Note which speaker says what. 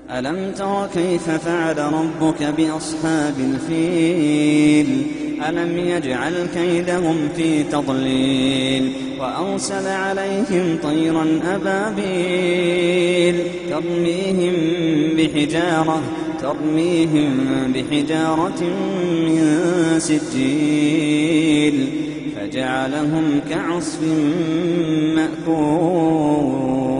Speaker 1: ألم تر كيف فعل ربك بأصحاب الفيل ألم يجعل كيدهم في تضليل وأرسل عليهم طيرا أبابيل ترميهم بحجارة من سجيل فجعلهم كعصف مأكول.